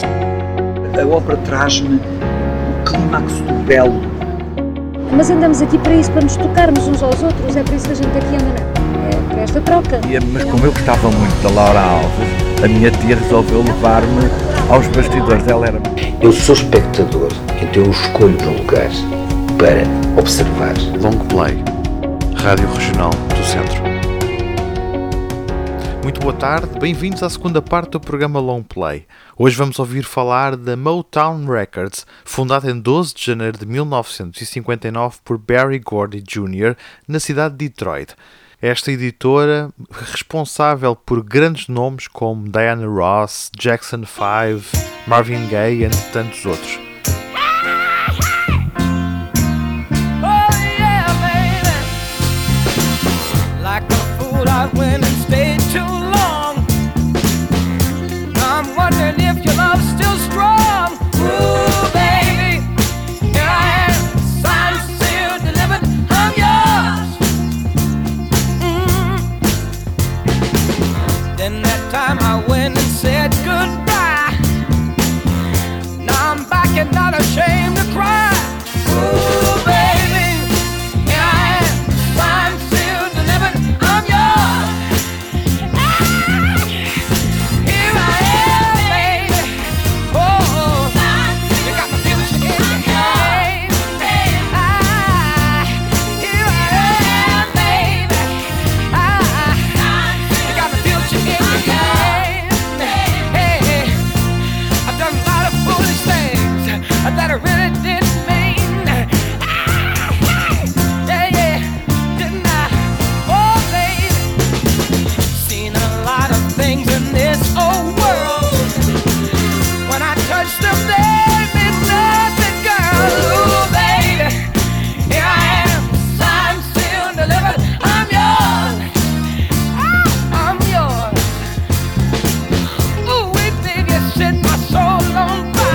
A ópera traz-me o clímax do belo. Mas andamos aqui para isso, para nos tocarmos uns aos outros, é por isso que a gente aqui anda, é para esta troca. Mas como eu gostava muito da Laura Alves, a minha tia resolveu levar-me aos bastidores dela. Eu sou espectador, então eu escolho um lugar para observar. Long Play, Rádio Regional do Centro. Muito boa tarde, bem-vindos à segunda parte do programa Long Play. Hoje vamos ouvir falar da Motown Records, fundada em 12 de janeiro de 1959 por Berry Gordy Jr. na cidade de Detroit. Esta editora, responsável por grandes nomes como Diana Ross, Jackson 5, Marvin Gaye, entre tantos outros. Not ashamed to cry. Ooh, baby, here I am, signed, sealed, delivered, I'm yours. Here I am, baby. Oh, you got my future in your hand. Here I am, baby. You got my future in your hand. Hey, I've done a lot of foolish things that I really didn't mean. Yeah, didn't I? Oh, baby, seen a lot of things in this old world. When I touched them, they meant nothing, girl. Ooh, baby, here I am, signed, sealed, delivered. I'm yours. I'm yours. Ooh, baby, you set my soul on fire.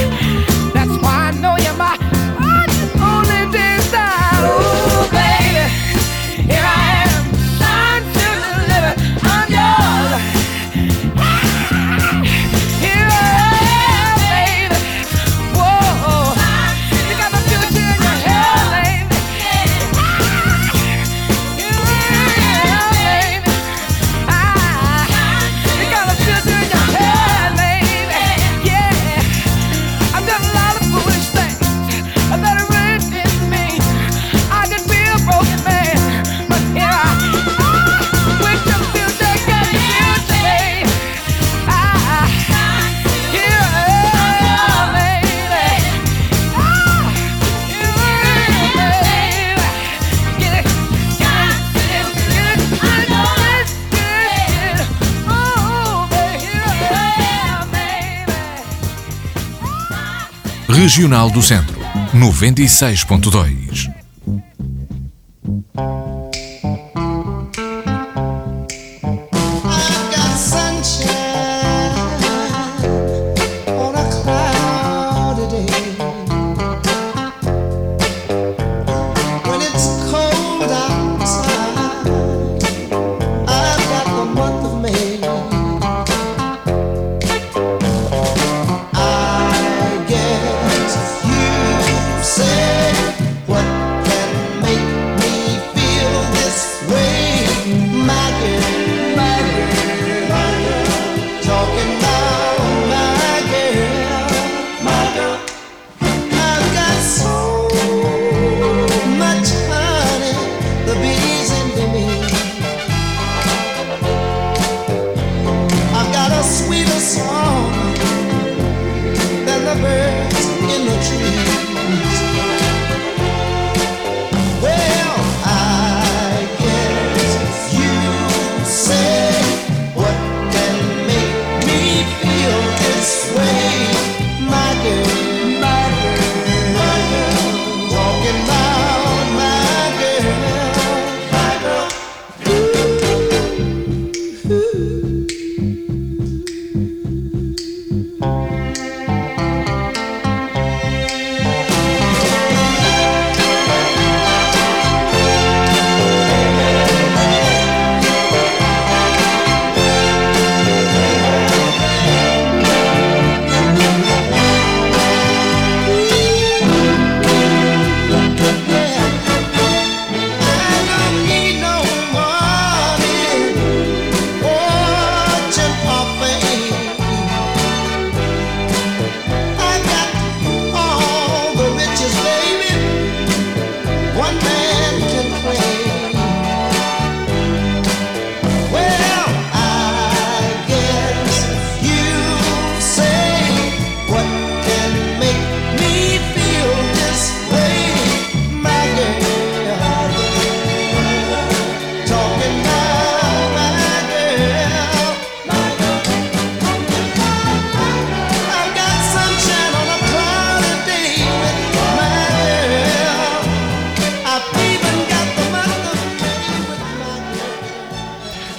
Regional do Centro, 96.2. What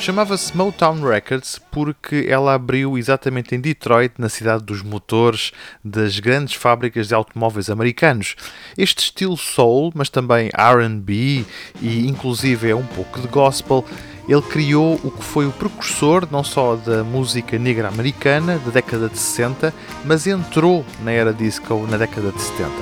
Chamava-se Motown Records porque ela abriu exatamente em Detroit, na cidade dos motores das grandes fábricas de automóveis americanos. Este estilo soul, mas também R&B e inclusive é um pouco de gospel, ele criou o que foi o precursor não só da música negra americana da década de 60, mas entrou na era disco na década de 70.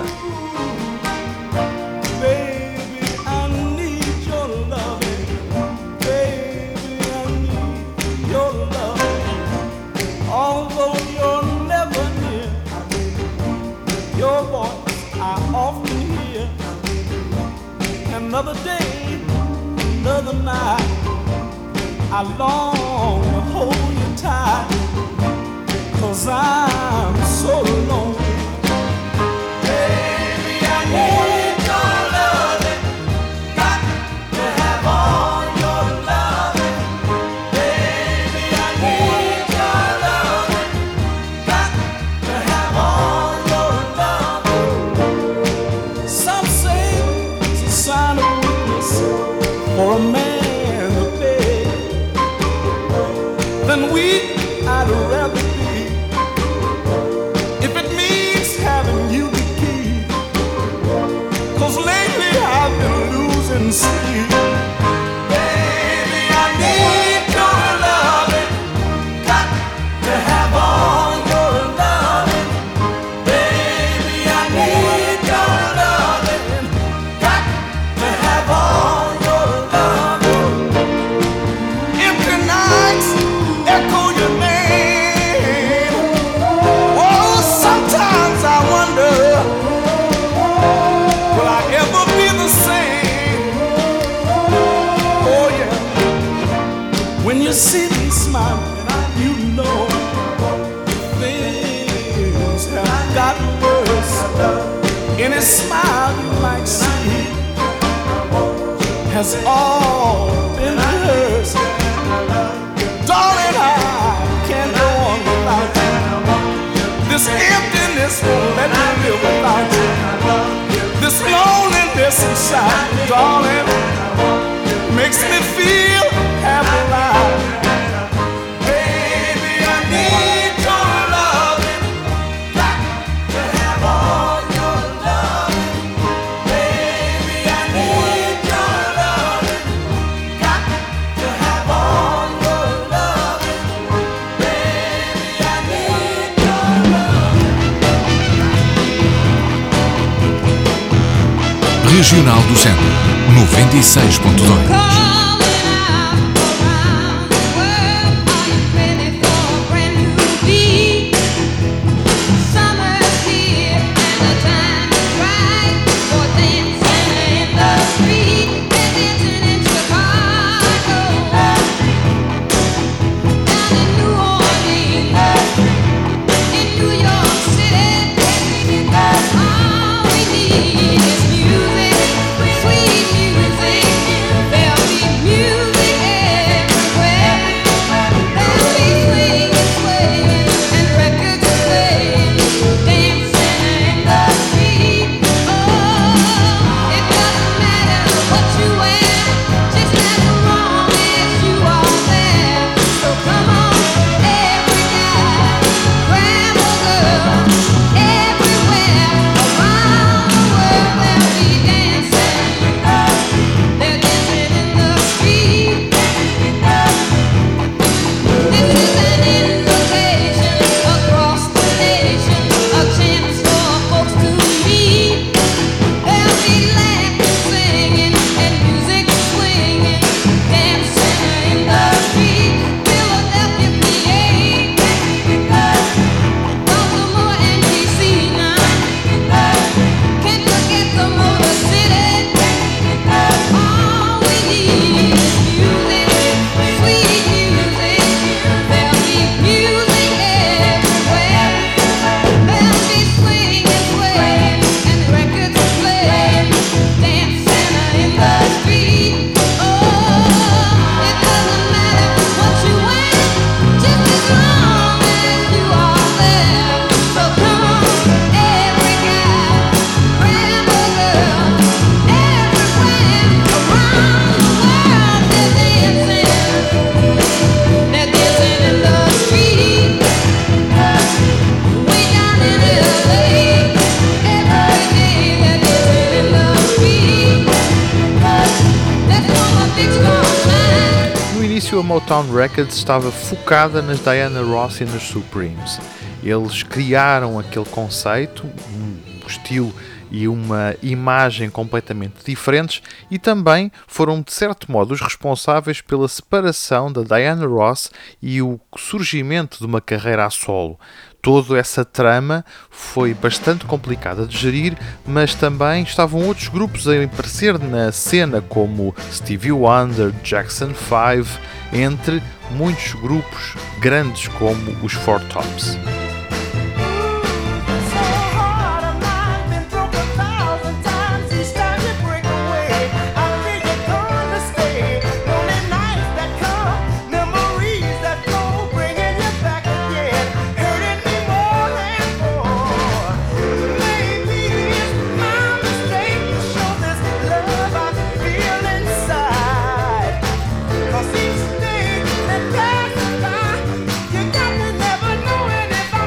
Another day, another night, I long to hold you tight, 'cause I'm so lonely. Baby, I need your loving, got to have all your loving. Baby, I need your loving, got to have all your loving. Some say it's a sign of weakness for a man to beg. Then weak I'd rather be, if it means having you to keep. 'Cause lately I've been losing sleep. Baby, I need your loving, got to have all your loving. Baby, I need your loving, got to have all your loving. Empty nights echo your name. Oh, sometimes I wonder, will I ever be the same? Oh yeah, when you see me smiling, you know things have gotten worse. Any smile you might see has all been rehearsed. Darling, I can't go on without you. This emptiness won't let me live without you. This loneliness inside, darling, makes me feel half alive. Baby, I need your loving, got to have all your loving. Baby, I need your loving, got to have all your loving. Baby, I need your loving. Regional do Centro, 96.2. Sweet music, there'll be Motown Records estava focada nas Diana Ross e nas Supremes. Eles criaram aquele conceito, um estilo e uma imagem completamente diferentes, e também foram de certo modo os responsáveis pela separação da Diana Ross e o surgimento de uma carreira a solo. Toda essa trama foi bastante complicada de gerir, mas também estavam outros grupos a aparecer na cena, como Stevie Wonder, Jackson 5, entre muitos grupos grandes como os Four Tops. Each day that passes by, you got to never know anybody.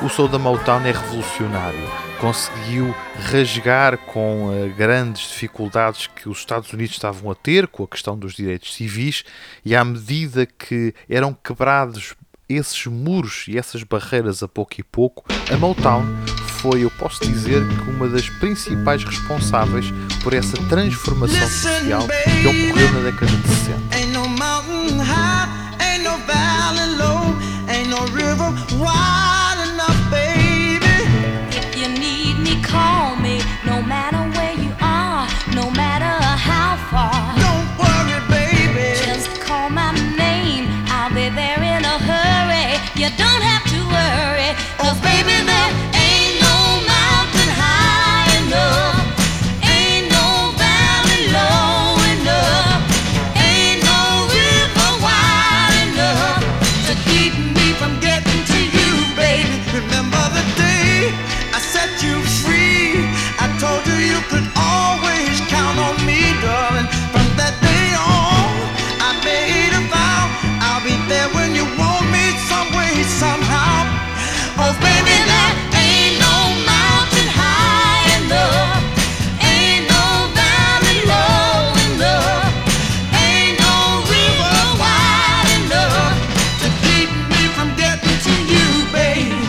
O som da Motown é revolucionário. Conseguiu rasgar com grandes dificuldades que os Estados Unidos estavam a ter com a questão dos direitos civis, e à medida que eram quebrados esses muros e essas barreiras a pouco, a Motown foi, eu posso dizer, que uma das principais responsáveis por essa transformação social que ocorreu na década de 60. Ain't no mountain high, ain't no valley low, ain't no river wide enough, baby. If you need me, call me, no matter where you are, no matter how far. Don't worry, baby. Just call my name, I'll be there in a hurry. You don't have to worry, 'cause baby, there ain't no mountain high enough, ain't no valley low enough, ain't no river wide enough to keep me from getting to you, baby. Remember the day I set you free? I told you you could always count on me, darling. From that day on, I made a vow I'll be there when you want me, some way, somehow. Oh, baby, there ain't no mountain high enough, ain't no valley low enough, ain't no river wide enough to keep me from getting to you, baby.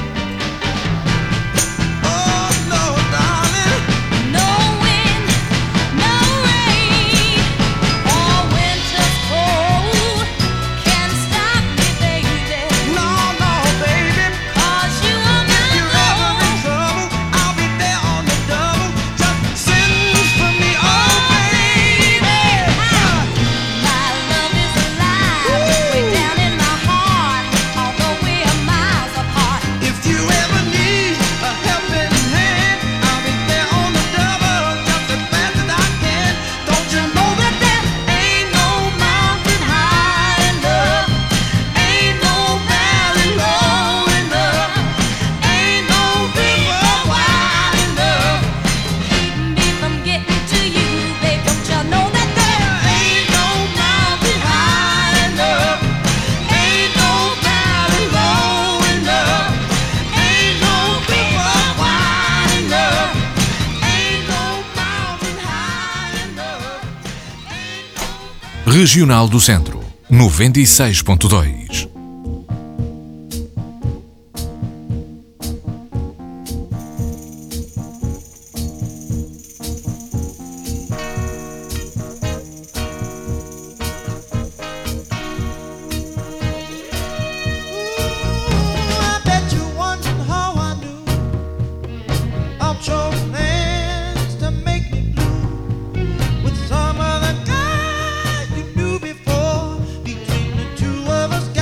Oh, no, darling. No wind, no rain, or winter's cold can stop me, baby. No, no, baby. 'Cause you are If my you're ever in love. trouble, I'll be there on the double. Just send for me, oh, baby. My love is alive, way down in my heart, although we are miles apart. If you ever need a helping hand, I'll be there on the double, just as fast as I can. Don't you know that there ain't no mountain high enough, ain't no valley low enough, ain't no river wide enough Keep me from getting to you, babe. Don't you know that there ain't no mountain high enough, ain't no valley low enough, ain't no river wide enough, ain't no mountain high enough, ain't no. Regional do Centro, 96.2. I bet you wondering how I knew I chose plans to make me blue with some other guy you knew before. Between the two of us,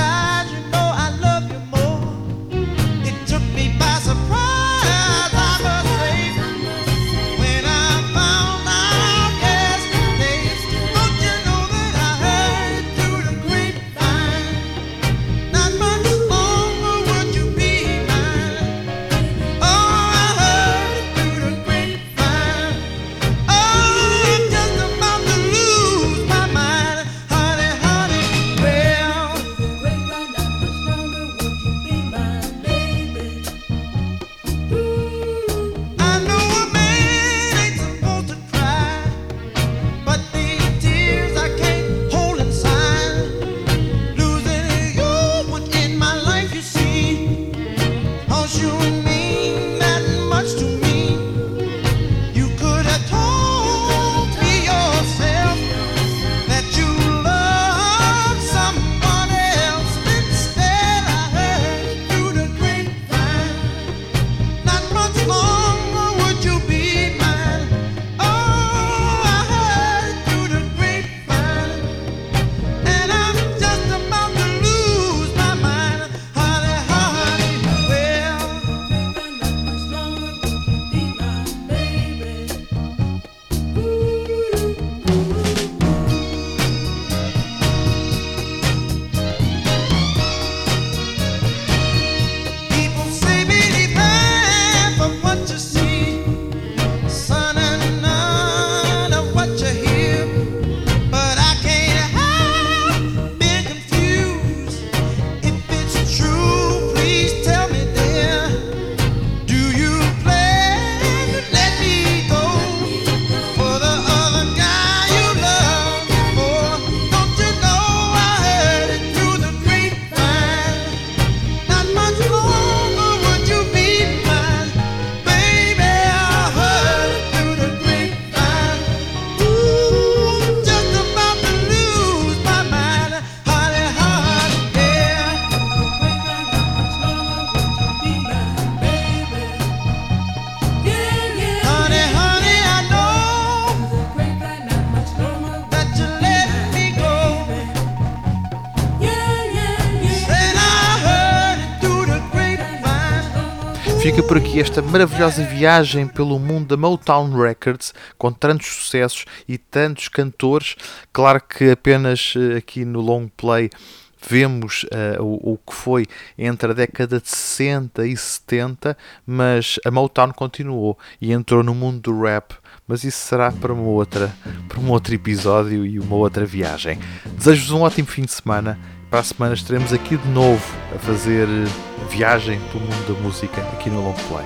fica por aqui esta maravilhosa viagem pelo mundo da Motown Records, com tantos sucessos e tantos cantores. Claro que apenas aqui no long play vemos o que foi entre a década de 60 e 70, mas a Motown continuou e entrou no mundo do rap. Mas isso será para um outro episódio e uma outra viagem. Desejo-vos um ótimo fim de semana. Para a semana estaremos aqui de novo a fazer viagem pelo mundo da música aqui no Long Play.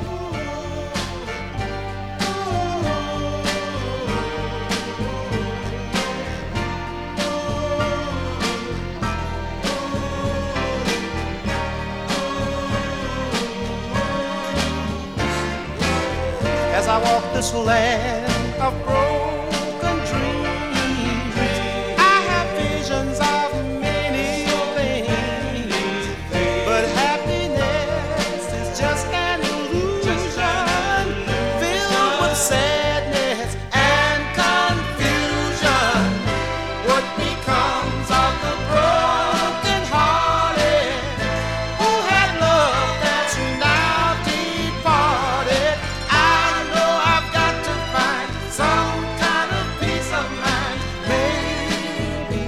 As I walk this land of broken dreams, I have visions of many things, but happiness is just an illusion, filled with sadness and confusion. What becomes of the broken hearted who had love that's now departed? I know I've got to find some kind of peace of mind, maybe.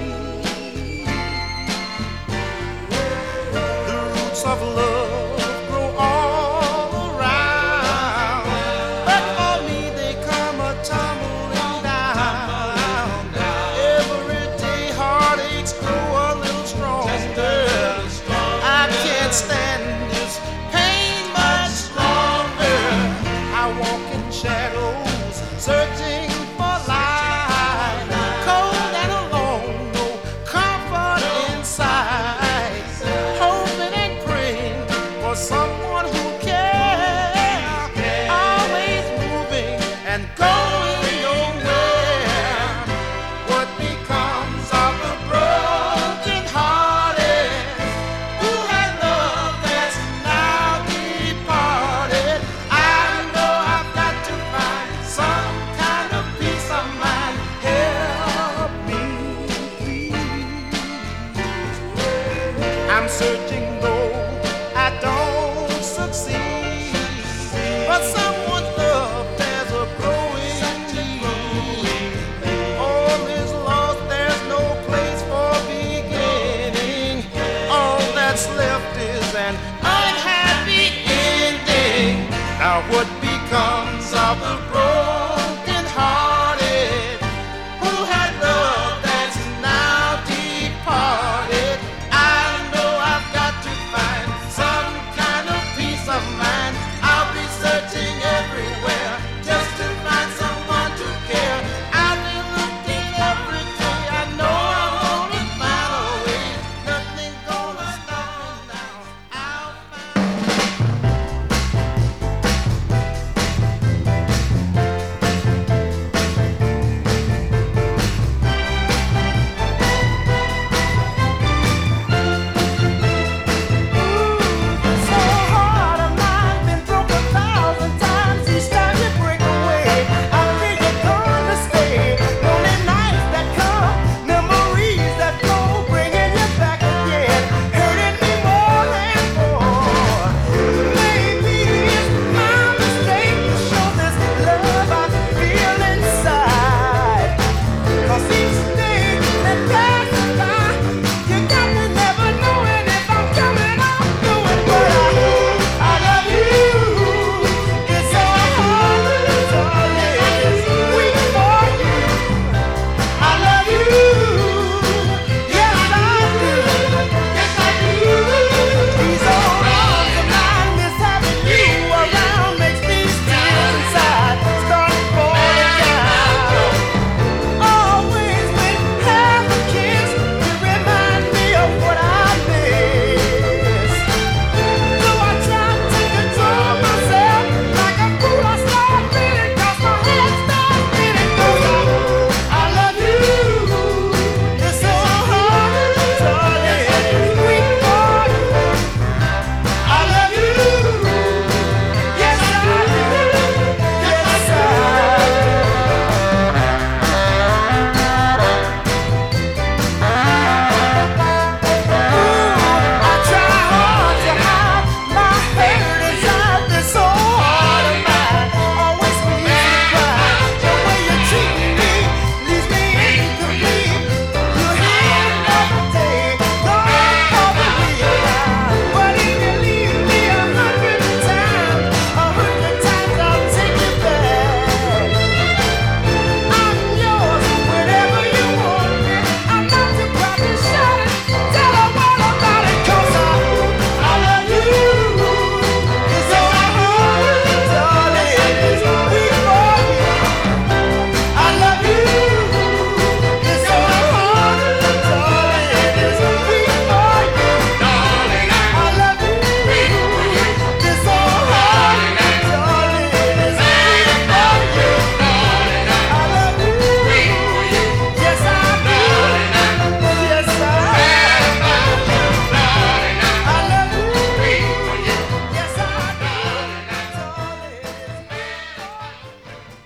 The roots of love grow all around, but for me they come a tumbling down. Every day heartaches grow a little stronger. I can't stand this pain much longer. I walk in shadows, searching for light, cold and alone, no comfort inside, hoping and praying for someone who cares, always moving and going nowhere. What becomes of the broken hearted who had love that's now departed? I know I've got to find some kind of peace of mind. Help me, please. I'm searching though I don't succeed, but someone's love there's a growing need. All is lost, there's no place for beginning. All that's left is an unhappy ending. Now what becomes of the broken hearted who had love that's now departed? I know I've got to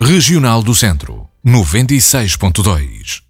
Regional do Centro, 96.2.